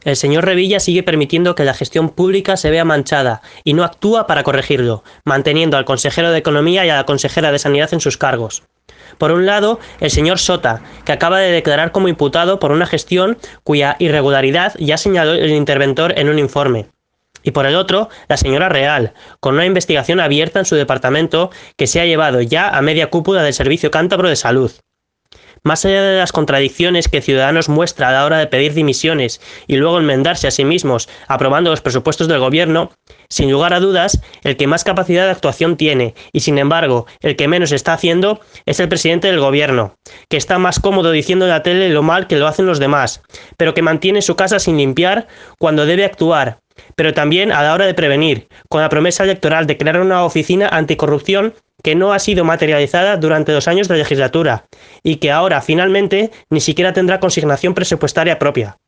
El señor Revilla sigue permitiendo que la gestión pública se vea manchada y no actúa para corregirlo, manteniendo al consejero de Economía y a la consejera de Sanidad en sus cargos. Por un lado, el señor Sota, que acaba de declarar como imputado por una gestión cuya irregularidad ya señaló el interventor en un informe. Y por el otro, la señora Real, con una investigación abierta en su departamento que se ha llevado ya a media cúpula del Servicio Cántabro de Salud. Más allá de las contradicciones que Ciudadanos muestra a la hora de pedir dimisiones y luego enmendarse a sí mismos aprobando los presupuestos del gobierno, sin lugar a dudas, el que más capacidad de actuación tiene y sin embargo el que menos está haciendo es el presidente del gobierno, que está más cómodo diciendo en la tele lo mal que lo hacen los demás, pero que mantiene su casa sin limpiar cuando debe actuar, pero también a la hora de prevenir, con la promesa electoral de crear una oficina anticorrupción que no ha sido materializada durante 2 años de legislatura y que ahora finalmente ni siquiera tendrá consignación presupuestaria propia.